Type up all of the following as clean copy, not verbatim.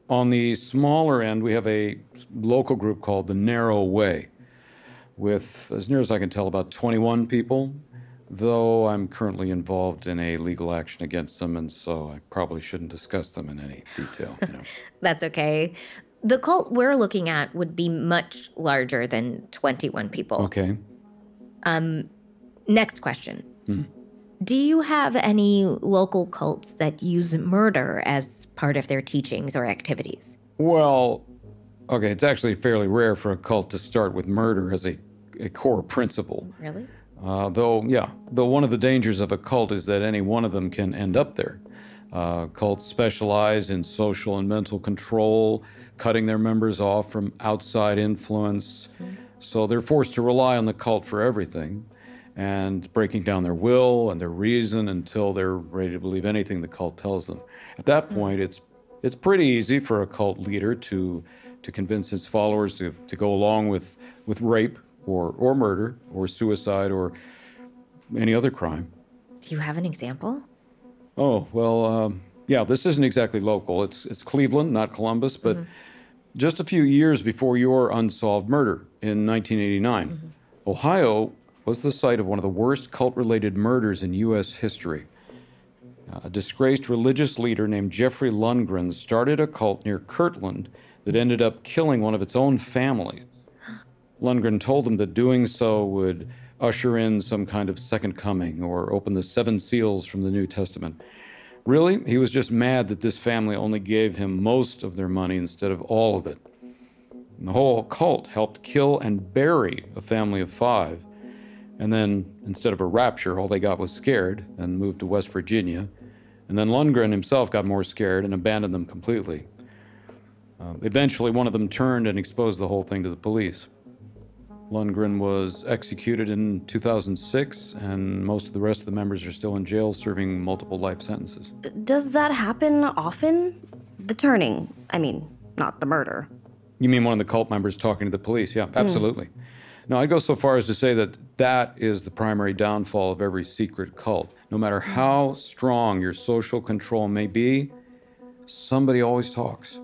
On the smaller end, we have a local group called the Narrow Way, with, as near as I can tell, about 21 people, though I'm currently involved in a legal action against them, and so I probably shouldn't discuss them in any detail. That's okay. The cult we're looking at would be much larger than 21 people. Okay. Next question. Do you have any local cults that use murder as part of their teachings or activities? Well, okay, it's actually fairly rare for a cult to start with murder as a core principle. Really? Though one of the dangers of a cult is that any one of them can end up there. Cults specialize in social and mental control, cutting their members off from outside influence. So they're forced to rely on the cult for everything, and breaking down their will and their reason until they're ready to believe anything the cult tells them. At that point, it's pretty easy for a cult leader to convince his followers to go along with rape or murder or suicide or any other crime. Do you have an example? Oh, well, this isn't exactly local. It's Cleveland, not Columbus, but just a few years before your unsolved murder in 1989, Ohio was the site of one of the worst cult-related murders in U.S. history. A disgraced religious leader named Jeffrey Lundgren started a cult near Kirtland that ended up killing one of its own family. Lundgren told them that doing so would usher in some kind of second coming or open the seven seals from the New Testament. Really, he was just mad that this family only gave him most of their money instead of all of it. And the whole cult helped kill and bury a family of 5. And then, instead of a rapture, all they got was scared and moved to West Virginia. And then Lundgren himself got more scared and abandoned them completely. Eventually, one of them turned and exposed the whole thing to the police. Lundgren was executed in 2006, and most of the rest of the members are still in jail serving multiple life sentences. Does that happen often? The turning, I mean, not the murder. You mean one of the cult members talking to the police? Yeah, absolutely. No, I'd go so far as to say that is the primary downfall of every secret cult. No matter how strong your social control may be, somebody always talks.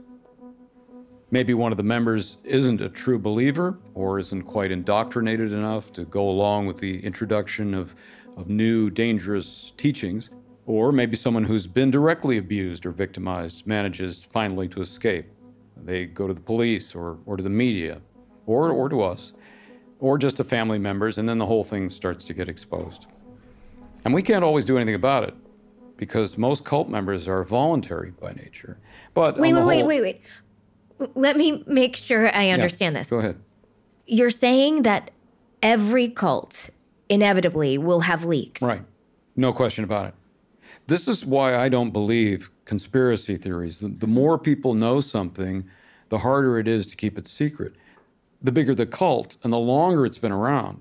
Maybe one of the members isn't a true believer or isn't quite indoctrinated enough to go along with the introduction of new dangerous teachings. Or maybe someone who's been directly abused or victimized manages finally to escape. They go to the police or to the media or to us, or just to family members, and then the whole thing starts to get exposed. And we can't always do anything about it because most cult members are voluntary by nature. But Wait. Let me make sure I understand this. Go ahead. You're saying that every cult inevitably will have leaks. Right. No question about it. This is why I don't believe conspiracy theories. The more people know something, the harder it is to keep it secret. The bigger the cult and the longer it's been around,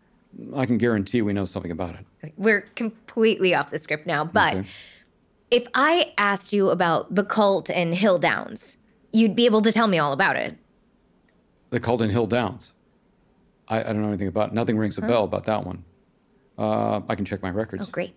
I can guarantee we know something about it. We're completely off the script now, but if I asked you about the cult in Hill Downs, you'd be able to tell me all about it. The cult in Hill Downs? I don't know anything about it. Nothing rings a bell about that one. I can check my records. Oh, great.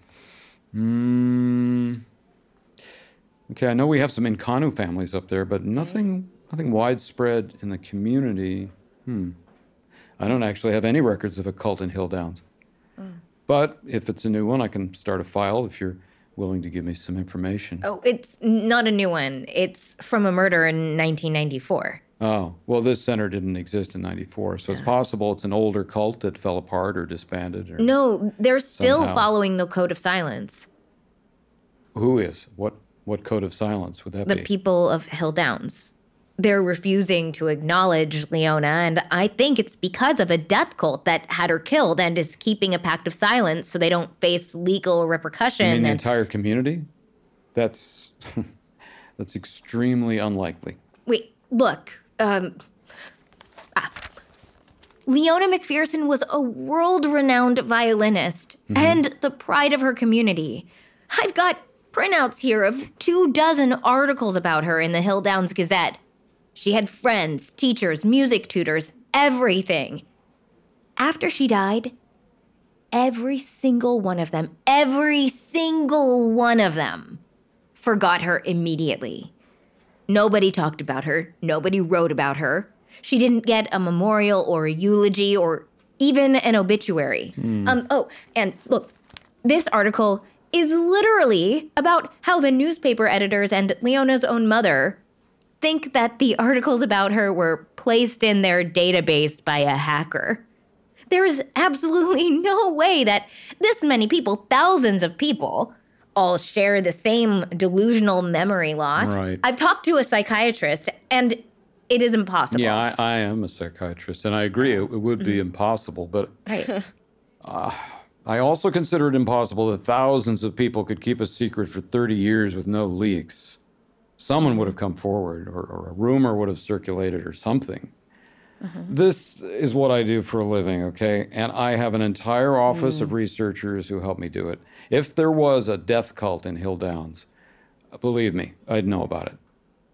Okay, I know we have some Nkanu families up there, but nothing widespread in the community. I don't actually have any records of a cult in Hill Downs. But if it's a new one, I can start a file if you're willing to give me some information. Oh, it's not a new one. It's from a murder in 1994. Oh, well, this center didn't exist in 94, so it's possible it's an older cult that fell apart or disbanded. Or no, they're still somehow following the Code of Silence. Who is? What Code of Silence would that be? The people of Hill Downs. They're refusing to acknowledge Leona, and I think it's because of a death cult that had her killed and is keeping a pact of silence so they don't face legal repercussion. You mean the entire community? That's extremely unlikely. Wait, look. Leona McPherson was a world-renowned violinist and the pride of her community. I've got printouts here of 24 articles about her in the Hill Downs Gazette. She had friends, teachers, music tutors, everything. After she died, every single one of them forgot her immediately. Nobody talked about her. Nobody wrote about her. She didn't get a memorial or a eulogy or even an obituary. Oh, and look, this article is literally about how the newspaper editors and Leona's own mother think that the articles about her were placed in their database by a hacker. There's absolutely no way that this many people, thousands of people, all share the same delusional memory loss. Right. I've talked to a psychiatrist, and it is impossible. Yeah, I am a psychiatrist, and I agree it would be impossible. But Right. I also consider it impossible that thousands of people could keep a secret for 30 years with no leaks. Someone would have come forward, or a rumor would have circulated, or something. This is what I do for a living, okay? And I have an entire office of researchers who help me do it. If there was a death cult in Hill Downs, believe me, I'd know about it.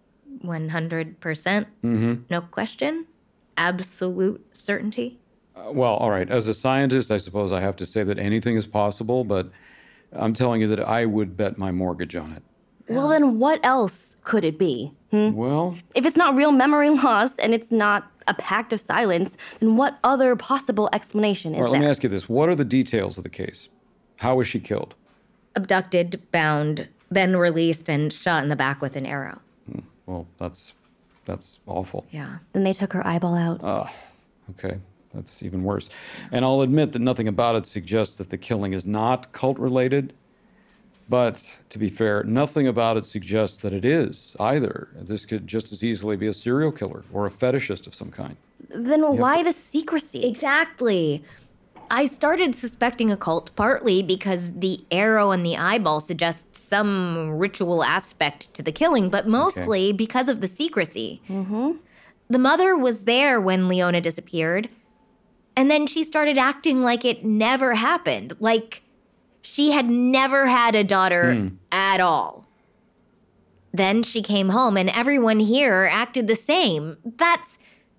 100%? No question? Absolute certainty? Well, all right. As a scientist, I suppose I have to say that anything is possible, but I'm telling you that I would bet my mortgage on it. Well, then what else could it be? Well, If it's not real memory loss and it's not a pact of silence, then what other possible explanation is all right, let me there? ask you this. What are the details of the case? How was she killed? Abducted, bound, then released and shot in the back with an arrow. Well, that's awful. Yeah. Then they took her eyeball out. Okay, that's even worse. And I'll admit that nothing about it suggests that the killing is not cult-related. But to be fair, nothing about it suggests that it is either. This could just as easily be a serial killer or a fetishist of some kind. Then why the secrecy? Exactly. I started suspecting a cult partly because the arrow and the eyeball suggest some ritual aspect to the killing, but mostly because of the secrecy. The mother was there when Leona disappeared, and then she started acting like it never happened, like she had never had a daughter at all. Then she came home, and everyone here acted the same. That's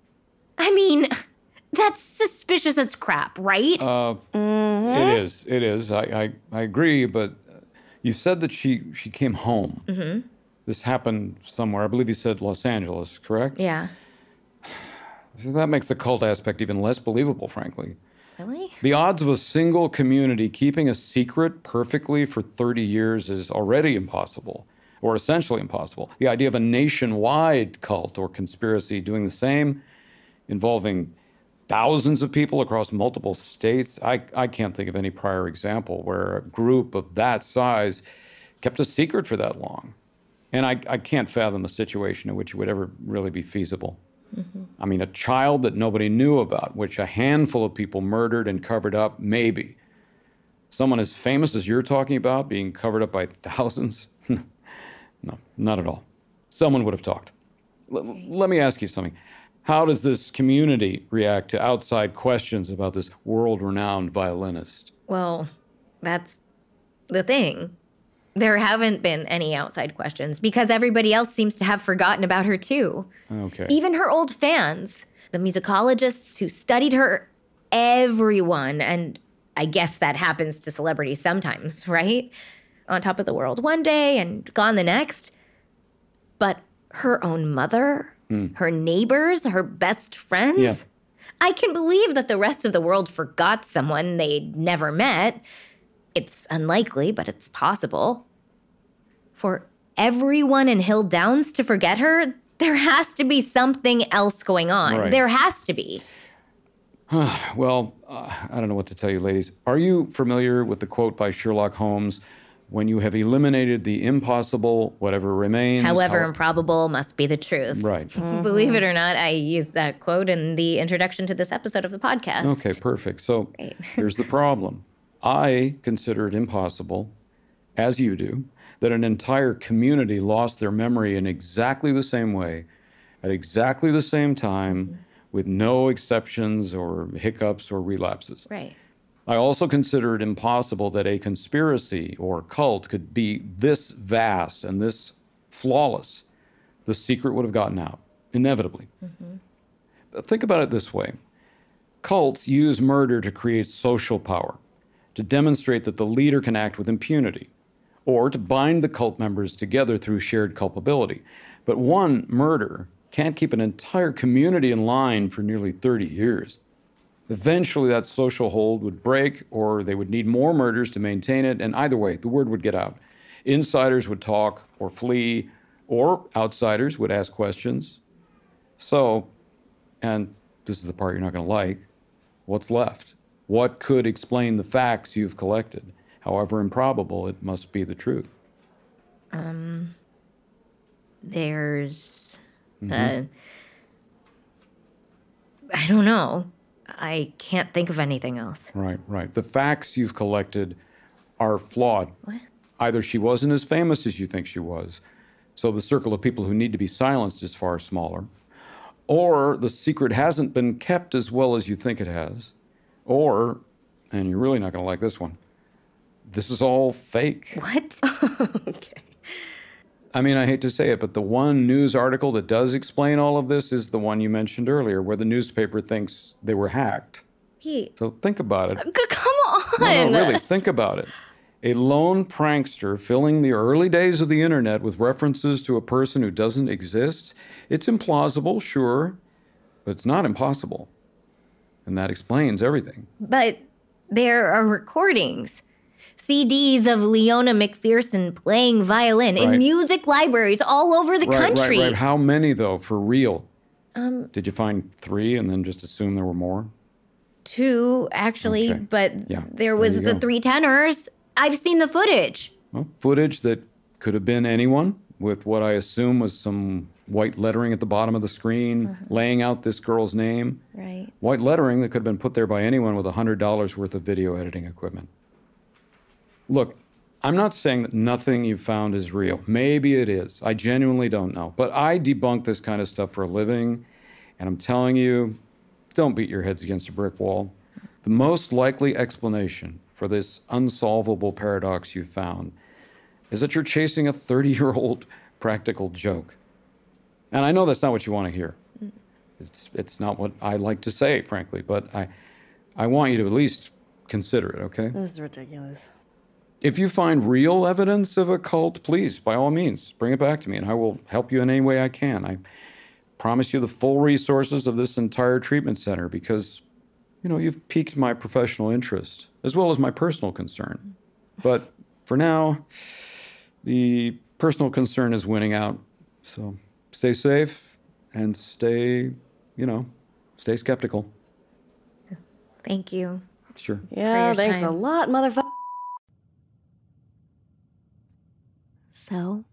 suspicious as crap, right? It is. I agree, but you said that she came home. This happened somewhere. I believe you said Los Angeles, correct? Yeah. So that makes the cult aspect even less believable, frankly. Really? The odds of a single community keeping a secret perfectly for 30 years is already impossible, or essentially impossible. The idea of a nationwide cult or conspiracy doing the same, involving thousands of people across multiple states, I can't think of any prior example where a group of that size kept a secret for that long. And I can't fathom a situation in which it would ever really be feasible. I mean, a child that nobody knew about, which a handful of people murdered and covered up, maybe. Someone as famous as you're talking about being covered up by thousands? No, not at all. Someone would have talked. Let me ask you something. How does this community react to outside questions about this world-renowned violinist? Well, that's the thing. There haven't been any outside questions because everybody else seems to have forgotten about her too. Okay. Even her old fans, the musicologists who studied her, everyone, and I guess that happens to celebrities sometimes, right? On top of the world one day and gone the next. But her own mother, her neighbors, her best friends. Yeah. I can believe that the rest of the world forgot someone they'd never met. It's unlikely, but it's possible. For everyone in Hill Downs to forget her, there has to be something else going on. Right. There has to be. Well, I don't know what to tell you, ladies. Are you familiar with the quote by Sherlock Holmes, when you have eliminated the impossible, whatever remains? However improbable must be the truth. Right. Believe it or not, I used that quote in the introduction to this episode of the podcast. Okay, perfect. So Great. here's the problem. I consider it impossible, as you do, that an entire community lost their memory in exactly the same way, at exactly the same time, with no exceptions or hiccups or relapses. Right. I also consider it impossible that a conspiracy or cult could be this vast and this flawless. The secret would have gotten out, inevitably. But think about it this way. Cults use murder to create social power, to demonstrate that the leader can act with impunity, or to bind the cult members together through shared culpability. But one murder can't keep an entire community in line for nearly 30 years. Eventually, that social hold would break, or they would need more murders to maintain it, and either way, the word would get out. Insiders would talk or flee, or outsiders would ask questions. So, and this is the part you're not going to like, what's left? What could explain the facts you've collected? However improbable, it must be the truth. There's, I don't know. I can't think of anything else. Right. The facts you've collected are flawed. What? Either she wasn't as famous as you think she was, so the circle of people who need to be silenced is far smaller, or the secret hasn't been kept as well as you think it has, or, and you're really not going to like this one, this is all fake. What? Okay. I mean, I hate to say it, but the one news article that does explain all of this is the one you mentioned earlier, where the newspaper thinks they were hacked. Pete. So think about it. Come on. No, really, think about it. A lone prankster filling the early days of the internet with references to a person who doesn't exist. It's implausible, sure, but it's not impossible. And that explains everything. But there are recordings. CDs of Leona McPherson playing violin in Right. music libraries all over the country. Right. How many, though, for real? Did you find 3 and then just assume there were more? 2, actually, Okay. but Yeah, there there was you the go. 3 tenors. I've seen the footage. Well, footage that could have been anyone with what I assume was some white lettering at the bottom of the screen laying out this girl's name. Right. White lettering that could have been put there by anyone with $100 worth of video editing equipment. Look, I'm not saying that nothing you found is real. Maybe it is. I genuinely don't know. But I debunk this kind of stuff for a living, and I'm telling you, don't beat your heads against a brick wall. The most likely explanation for this unsolvable paradox you found is that you're chasing a 30-year-old practical joke. And I know that's not what you want to hear. It's not what I like to say, frankly, but I want you to at least consider it, okay? This is ridiculous. If you find real evidence of a cult, please, by all means, bring it back to me, and I will help you in any way I can. I promise you the full resources of this entire treatment center because, you've piqued my professional interest as well as my personal concern. But for now, the personal concern is winning out. So stay safe and stay skeptical. Thank you. Sure. Yeah, your thanks a time. lot, motherfucker. So,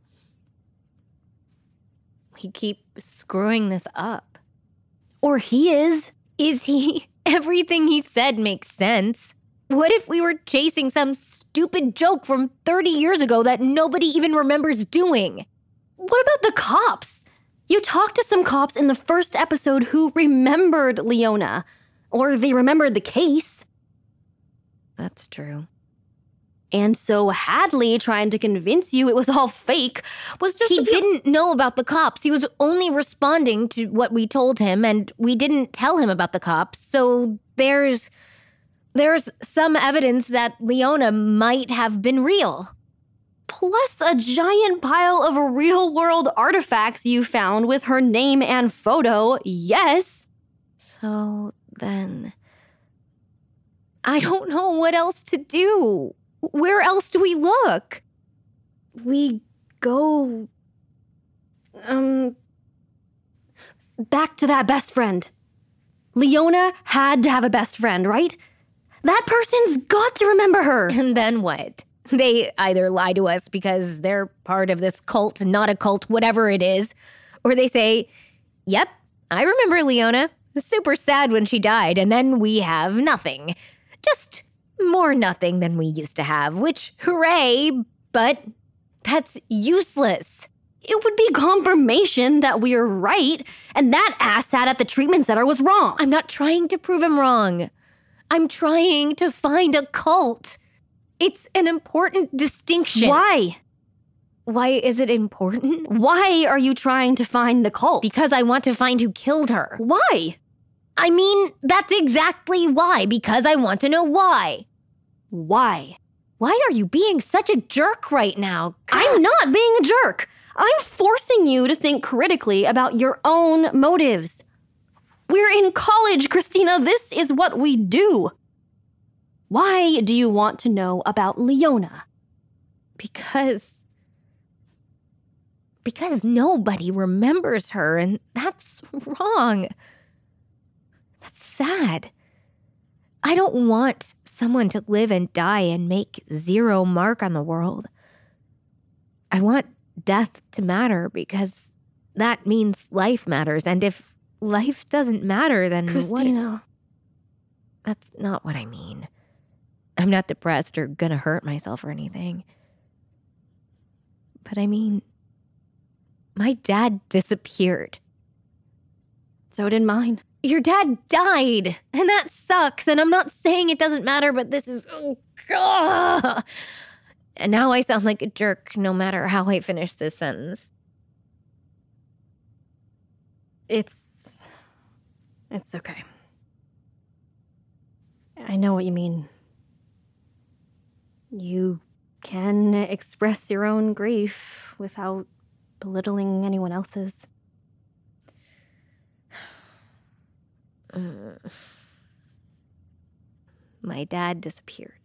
we keep screwing this up. Or he is. Is he? Everything he said makes sense. What if we were chasing some stupid joke from 30 years ago that nobody even remembers doing? What about the cops? You talked to some cops in the first episode who remembered Leona. Or they remembered the case. That's true. And so Hadley, trying to convince you it was all fake, was just... He didn't know about the cops. He was only responding to what we told him, and we didn't tell him about the cops. So there's some evidence that Leona might have been real. Plus a giant pile of real-world artifacts you found with her name and photo, yes. So then, I don't know what else to do. Where else do we look? We go... back to that best friend. Leona had to have a best friend, right? That person's got to remember her. And then what? They either lie to us because they're part of this cult, not a cult, whatever it is, or they say, yep, I remember Leona. Super sad when she died, and then we have nothing. Just more nothing than we used to have, which, hooray, but that's useless. It would be confirmation that we're right, and that asshat at the treatment center was wrong. I'm not trying to prove him wrong. I'm trying to find a cult. It's an important distinction. Why? Why is it important? Why are you trying to find the cult? Because I want to find who killed her. Why? I mean, that's exactly why, because I want to know why. Why? Why are you being such a jerk right now? I'm not being a jerk. I'm forcing you to think critically about your own motives. We're in college, Christina. This is what we do. Why do you want to know about Leona? Because nobody remembers her, and that's wrong. That's sad. I don't want someone to live and die and make zero mark on the world. I want death to matter because that means life matters. And if life doesn't matter, then Christina. That's not what I mean. I'm not depressed or gonna hurt myself or anything. But I mean, my dad disappeared. So did mine. Your dad died, and that sucks. And I'm not saying it doesn't matter, but this is, God. And now I sound like a jerk no matter how I finish this sentence. It's okay. I know what you mean. You can express your own grief without belittling anyone else's. My dad disappeared.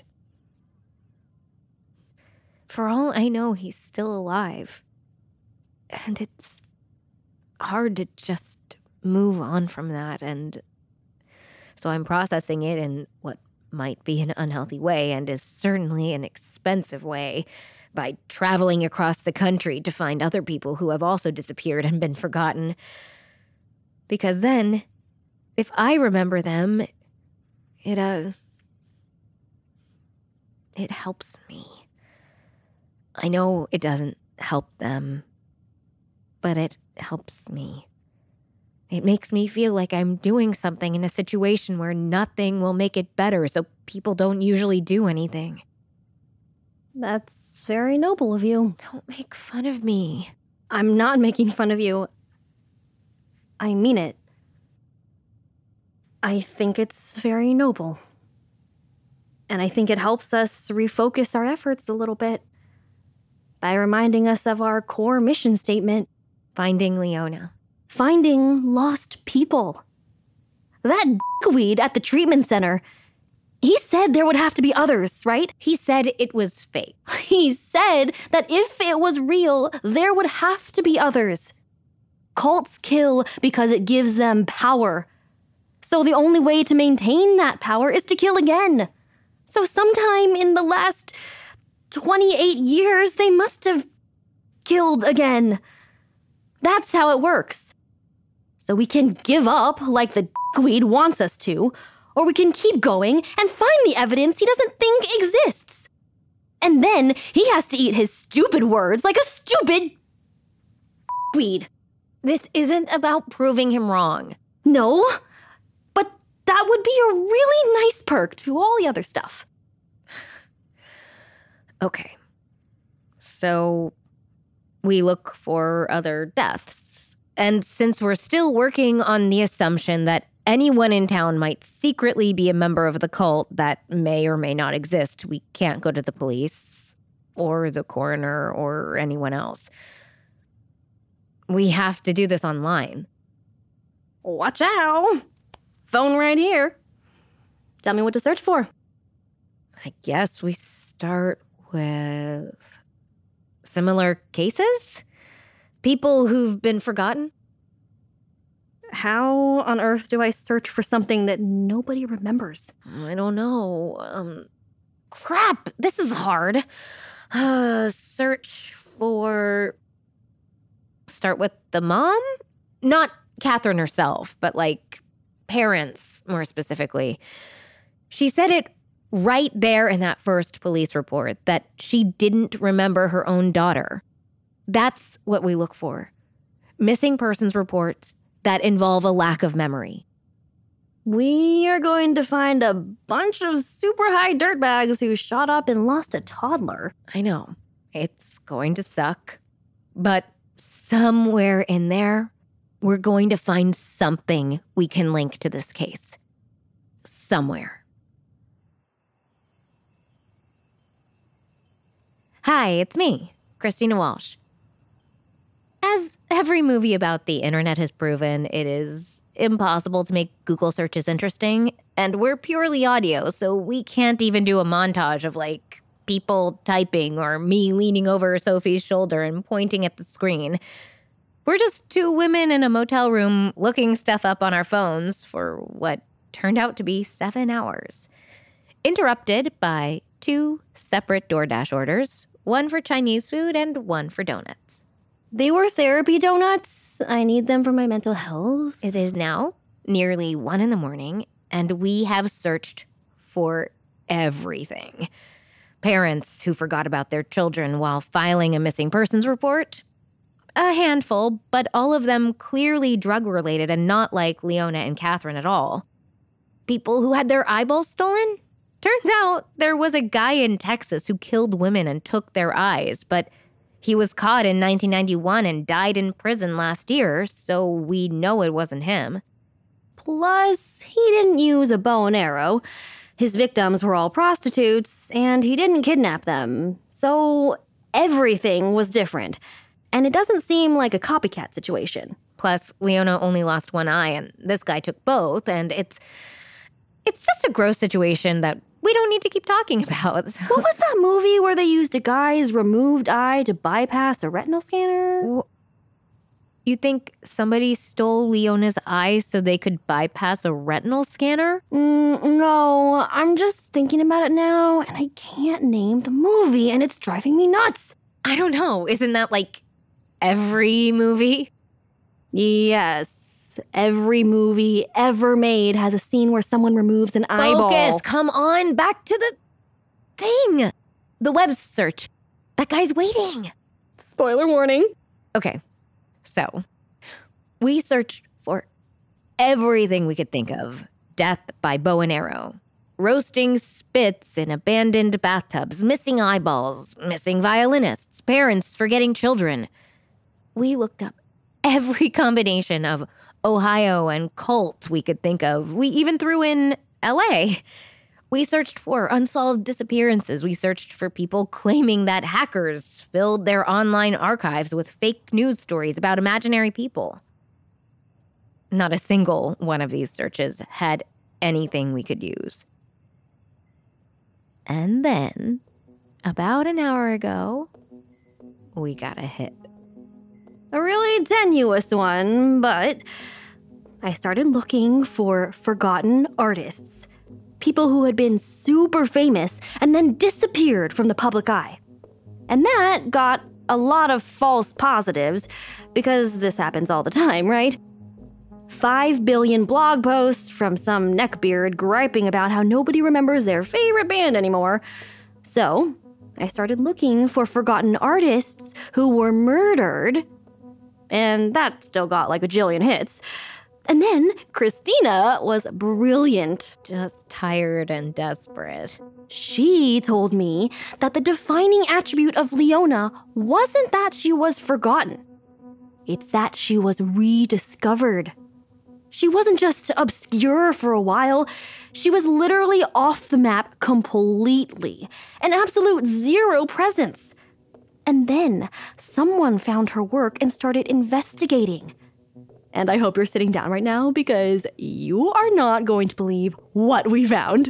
For all I know, he's still alive. And it's hard to just move on from that. And so I'm processing it in what might be an unhealthy way and is certainly an expensive way by traveling across the country to find other people who have also disappeared and been forgotten. Because then, if I remember them, it helps me. I know it doesn't help them, but it helps me. It makes me feel like I'm doing something in a situation where nothing will make it better, so people don't usually do anything. That's very noble of you. Don't make fun of me. I'm not making fun of you. I mean it. I think it's very noble. And I think it helps us refocus our efforts a little bit by reminding us of our core mission statement. Finding Leona. Finding lost people. That dickweed at the treatment center, he said there would have to be others, right? He said it was fake. He said that if it was real, there would have to be others. Cults kill because it gives them power. So the only way to maintain that power is to kill again. So sometime in the last 28 years, they must have killed again. That's how it works. So we can give up like the dickweed wants us to, or we can keep going and find the evidence he doesn't think exists. And then he has to eat his stupid words like a stupid weed. This isn't about proving him wrong. No, but that would be a really nice perk to all the other stuff. Okay. So we look for other deaths. And since we're still working on the assumption that anyone in town might secretly be a member of the cult that may or may not exist, we can't go to the police or the coroner or anyone else. We have to do this online. Watch out. Phone right here. Tell me what to search for. I guess we start with similar cases? People who've been forgotten? How on earth do I search for something that nobody remembers? I don't know. Crap, this is hard. Search for... Start with the mom? Not Catherine herself, but like parents, more specifically. She said it right there in that first police report that she didn't remember her own daughter. That's what we look for. Missing persons reports that involve a lack of memory. We are going to find a bunch of super high dirtbags who shot up and lost a toddler. I know. It's going to suck. But somewhere in there, we're going to find something we can link to this case. Somewhere. Hi, it's me, Christina Walsh. As every movie about the internet has proven, it is impossible to make Google searches interesting. And we're purely audio, so we can't even do a montage of like people typing or me leaning over Sophie's shoulder and pointing at the screen. We're just two women in a motel room looking stuff up on our phones for what turned out to be 7 hours. Interrupted by 2 separate DoorDash orders, one for Chinese food and one for donuts. They were therapy donuts. I need them for my mental health. It is now nearly 1 a.m, and we have searched for everything. Parents who forgot about their children while filing a missing persons report. A handful, but all of them clearly drug-related and not like Leona and Catherine at all. People who had their eyeballs stolen? Turns out there was a guy in Texas who killed women and took their eyes, but he was caught in 1991 and died in prison last year, so we know it wasn't him. Plus, he didn't use a bow and arrow. His victims were all prostitutes, and he didn't kidnap them. So everything was different. And it doesn't seem like a copycat situation. Plus, Leona only lost one eye, and this guy took both, and it's just a gross situation that we don't need to keep talking about. So. What was that movie where they used a guy's removed eye to bypass a retinal scanner? You think somebody stole Leona's eye so they could bypass a retinal scanner? No, I'm just thinking about it now, and I can't name the movie, and it's driving me nuts. I don't know. Isn't that like every movie? Yes. Every movie ever made has a scene where someone removes an eyeball. Focus! Come on, back to the thing. The web search. That guy's waiting. Spoiler warning. Okay, so we searched for everything we could think of. Death by bow and arrow. Roasting spits in abandoned bathtubs. Missing eyeballs. Missing violinists. Parents forgetting children. We looked up every combination of Ohio and cult we could think of. We even threw in LA. We searched for unsolved disappearances. We searched for people claiming that hackers filled their online archives with fake news stories about imaginary people. Not a single one of these searches had anything we could use. And then, about an hour ago, we got a hit. A really tenuous one, but I started looking for forgotten artists. People who had been super famous and then disappeared from the public eye. And that got a lot of false positives, because this happens all the time, right? 5 billion blog posts from some neckbeard griping about how nobody remembers their favorite band anymore. So, I started looking for forgotten artists who were murdered, and that still got like a jillion hits. And then Christina was brilliant. Just tired and desperate. She told me that the defining attribute of Leona wasn't that she was forgotten. It's that she was rediscovered. She wasn't just obscure for a while. She was literally off the map completely. An absolute zero presence. And then someone found her work and started investigating. And I hope you're sitting down right now, because you are not going to believe what we found.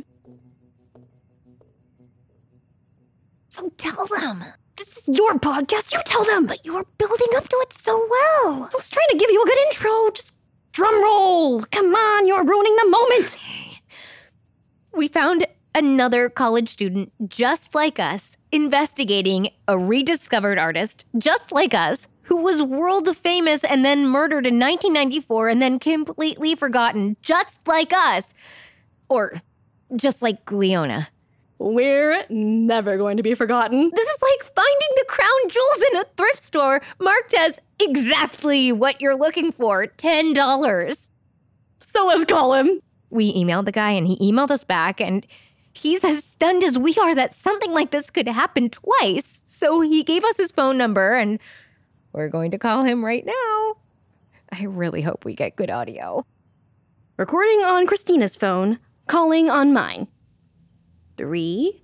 So tell them. This is your podcast. You tell them. But you're building up to it so well. I was trying to give you a good intro. Just drum roll. Come on, you're ruining the moment. We found another college student just like us investigating a rediscovered artist just like us who was world famous and then murdered in 1994 and then completely forgotten just like us. Or just like Leona. We're never going to be forgotten. This is like finding the crown jewels in a thrift store marked as exactly what you're looking for, $10. So let's call him. We emailed the guy and he emailed us back, and he's as stunned as we are that something like this could happen twice. So he gave us his phone number and we're going to call him right now. I really hope we get good audio. Recording on Christina's phone, calling on mine. 3,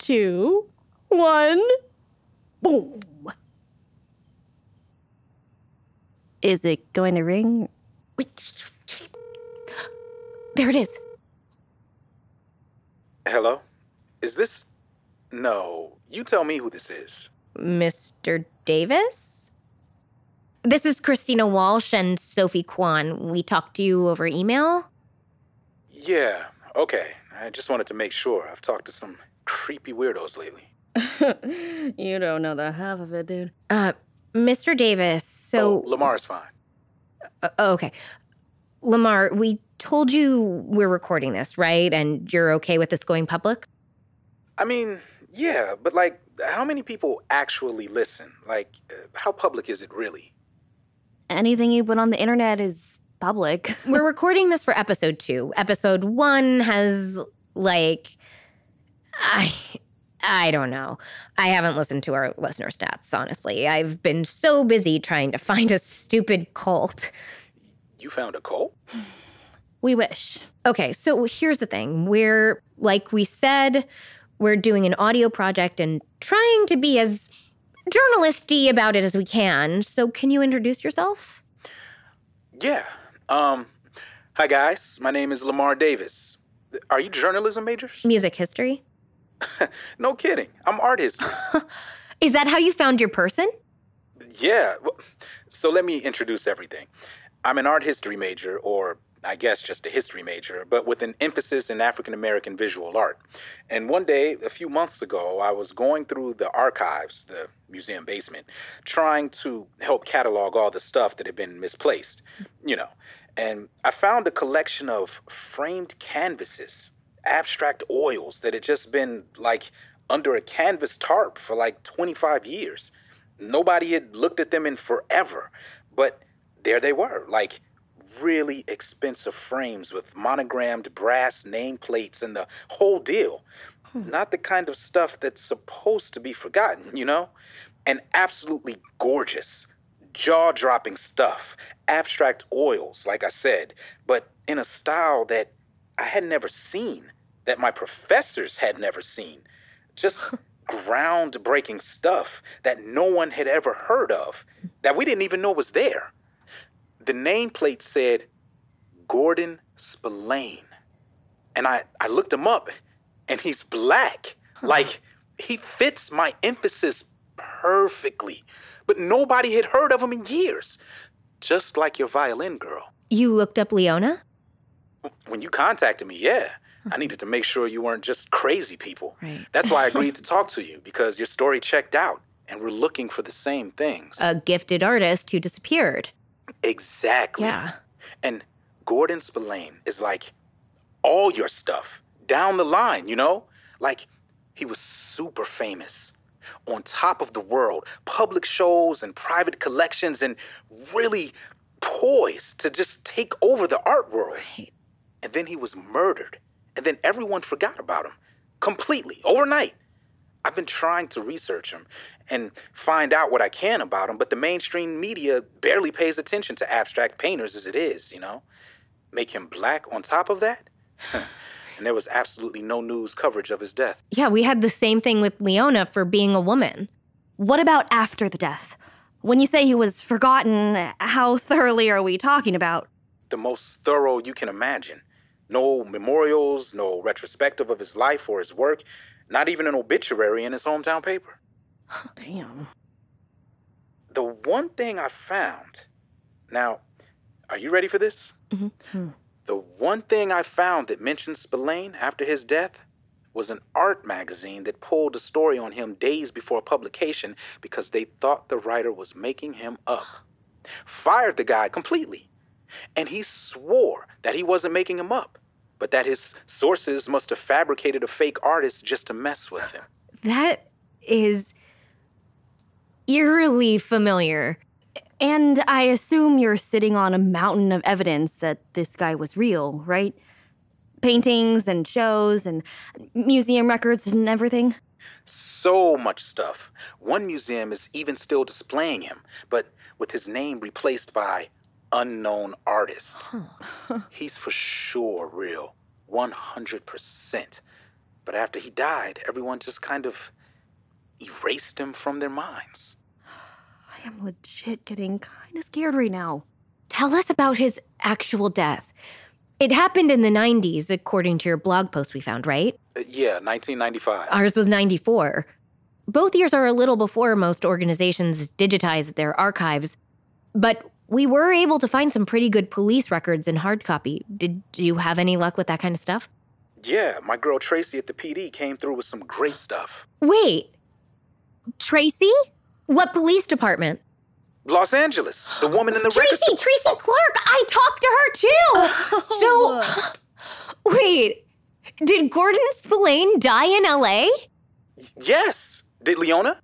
2, 1, boom. Is it going to ring? Wait, there it is. Hello? Is this... No, you tell me who this is. Mr. Davis? This is Christina Walsh and Sophie Kwan. We talked to you over email. Yeah, okay. I just wanted to make sure. I've talked to some creepy weirdos lately. You don't know the half of it, dude. Mr. Davis, so... Lamar's fine. Okay. Lamar, we told you we're recording this, right? And you're okay with this going public? I mean, yeah, but like, how many people actually listen? Like, how public is it really? Anything you put on the internet is public. We're recording this for episode 2. Episode 1 has, like... I don't know. I haven't listened to our listener stats, honestly. I've been so busy trying to find a stupid cult. You found a cult? We wish. Okay, so here's the thing. We're, like we said, we're doing an audio project and trying to be as journalisty about it as we can. So can you introduce yourself? Yeah. Hi guys. My name is Lamar Davis. Are you journalism majors? Music history? No kidding. I'm art history. Is that how you found your person? Yeah. So let me introduce everything. I'm an art history major, or I guess just a history major, but with an emphasis in African American visual art. And one day, a few months ago, I was going through the archives, the museum basement, trying to help catalog all the stuff that had been misplaced, And I found a collection of framed canvases, abstract oils that had just been like under a canvas tarp for like 25 years. Nobody had looked at them in forever, but there they were, like really expensive frames with monogrammed brass nameplates and the whole deal. Not the kind of stuff that's supposed to be forgotten, And absolutely gorgeous, jaw-dropping stuff, abstract oils, like I said, but in a style that I had never seen, that my professors had never seen. Just groundbreaking stuff that no one had ever heard of, that we didn't even know was there. The nameplate said Gordon Spillane. And I looked him up, and he's black. Like, he fits my emphasis perfectly. But nobody had heard of him in years. Just like your violin girl. You looked up Leona? When you contacted me, yeah. I needed to make sure you weren't just crazy people. Right. That's why I agreed to talk to you, because your story checked out, and we're looking for the same things. A gifted artist who disappeared. Exactly. Yeah. And Gordon Spillane is like all your stuff, down the line, Like, he was super famous, on top of the world, public shows and private collections, and really poised to just take over the art world. Right. And then he was murdered. And then everyone forgot about him. Completely. Overnight. I've been trying to research him and find out what I can about him, but the mainstream media barely pays attention to abstract painters as it is, Make him black on top of that? And there was absolutely no news coverage of his death. Yeah, we had the same thing with Leona for being a woman. What about after the death? When you say he was forgotten, how thoroughly are we talking about? The most thorough you can imagine. No memorials, no retrospective of his life or his work, not even an obituary in his hometown paper. Damn. The one thing I found... Now, are you ready for this? Mm-hmm. The one thing I found that mentioned Spillane after his death was an art magazine that pulled a story on him days before publication because they thought the writer was making him up. Fired the guy completely. And he swore that he wasn't making him up, but that his sources must have fabricated a fake artist just to mess with him. That is eerily familiar. And I assume you're sitting on a mountain of evidence that this guy was real, right? Paintings and shows and museum records and everything? So much stuff. One museum is even still displaying him, but with his name replaced by unknown artist. He's for sure real, 100%. But after he died, everyone just kind of erased him from their minds. I am legit getting kind of scared right now. Tell us about his actual death. It happened in the 90s, according to your blog post we found, right? Yeah, 1995. Ours was 94. Both years are a little before most organizations digitize their archives, but we were able to find some pretty good police records in hard copy. Did you have any luck with that kind of stuff? Yeah, my girl Tracy at the PD came through with some great stuff. Wait, Tracy? What police department? Los Angeles, the woman in the record. Tracy Clark! I talked to her too! So, wait, did Gordon Spillane die in LA? Yes. Did Leona?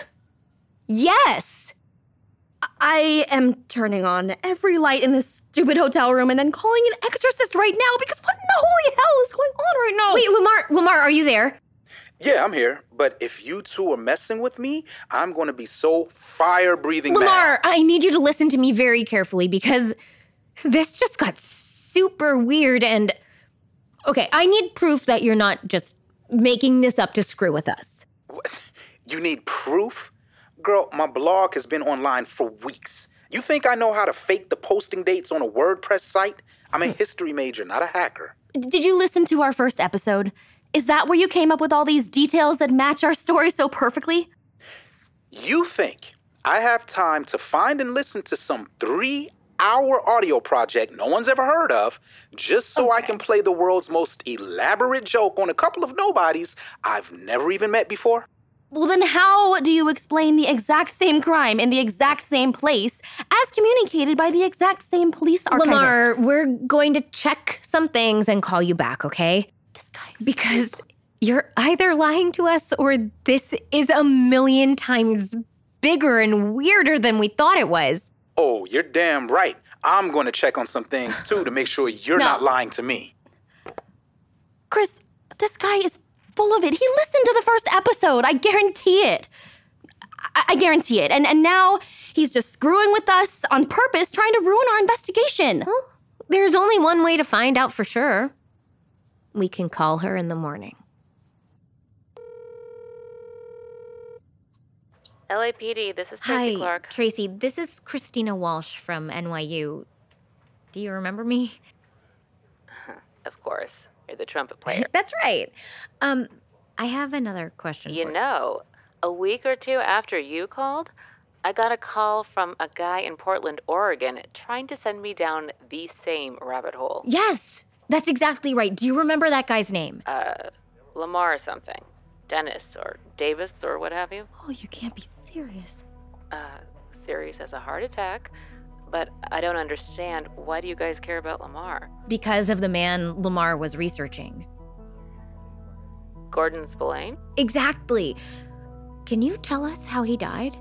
Yes! I am turning on every light in this stupid hotel room and then calling an exorcist right now because what in the holy hell is going on right now? Wait, Lamar, are you there? Yeah, I'm here. But if you two are messing with me, I'm going to be so fire-breathing mad. Lamar, I need you to listen to me very carefully because this just got super weird and... Okay, I need proof that you're not just making this up to screw with us. What? You need proof? Girl, my blog has been online for weeks. You think I know how to fake the posting dates on a WordPress site? I'm a history major, not a hacker. Did you listen to our first episode? Is that where you came up with all these details that match our story so perfectly? You think I have time to find and listen to some 3-hour audio project no one's ever heard of just so I can play the world's most elaborate joke on a couple of nobodies I've never even met before? Well, then how do you explain the exact same crime in the exact same place as communicated by the exact same police archivist? Lamar, we're going to check some things and call you back, okay? This guy is Because you're either lying to us or this is a million times bigger and weirder than we thought it was. Oh, you're damn right. I'm going to check on some things, too, to make sure you're not lying to me. Chris, this guy is full of it. He listened to the first episode. I guarantee it. I guarantee it. And now he's just screwing with us on purpose, trying to ruin our investigation. Well, there's only one way to find out for sure. We can call her in the morning. LAPD, this is Tracy Clark. Tracy, this is Christina Walsh from NYU. Do you remember me? Of course. You're the trumpet player. That's right. I have another question for You know, a week or two after you called, I got a call from a guy in Portland, Oregon, trying to send me down the same rabbit hole. Yes, that's exactly right. Do you remember that guy's name? Lamar or something. Dennis or Davis or what have you. Oh, you can't be serious. Serious as a heart attack. But I don't understand. Why do you guys care about Lamar? Because of the man Lamar was researching. Gordon Spillane? Exactly. Can you tell us how he died?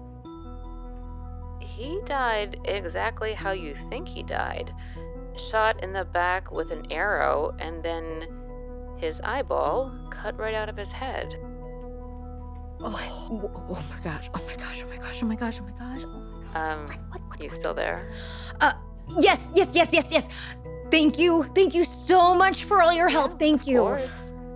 He died exactly how you think he died. Shot in the back with an arrow, and then his eyeball cut right out of his head. Oh my gosh. You still there? Yes. Thank you so much for all your help. Thank you. Of course.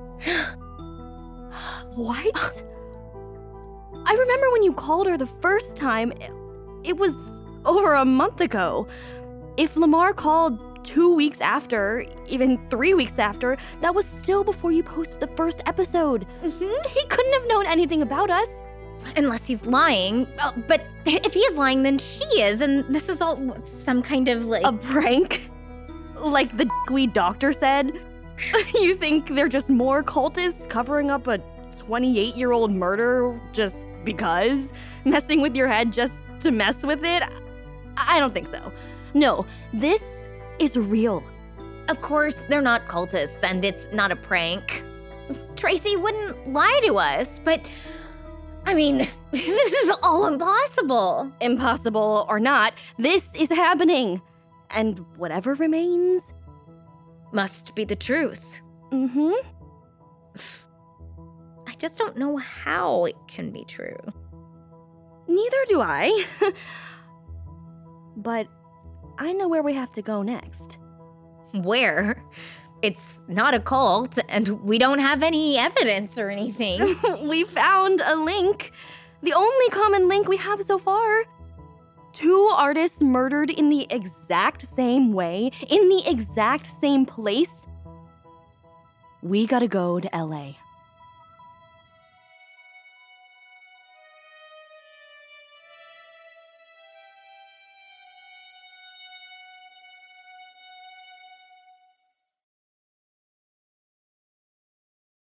What? I remember when you called her the first time. It was over a month ago. If Lamar called 2 weeks after, even 3 weeks after, that was still before you posted the first episode. He couldn't have known anything about us. Unless he's lying. But if he is lying, then she is. And this is all some kind of like... A prank? Like the weed doctor said? You think they're just more cultists covering up a 28-year-old murder just because? Messing with your head just to mess with it? I don't think so. No, this is real. Of course, they're not cultists, and it's not a prank. Tracy wouldn't lie to us, but... I mean, this is all impossible. Impossible or not, this is happening. And whatever remains... Must be the truth. Mm-hmm. I just don't know how it can be true. Neither do I. But I know where we have to go next. Where? It's not a cult, and we don't have any evidence or anything. We found a link. The only common link we have so far. 2 artists murdered in the exact same way, in the exact same place? We gotta go to LA.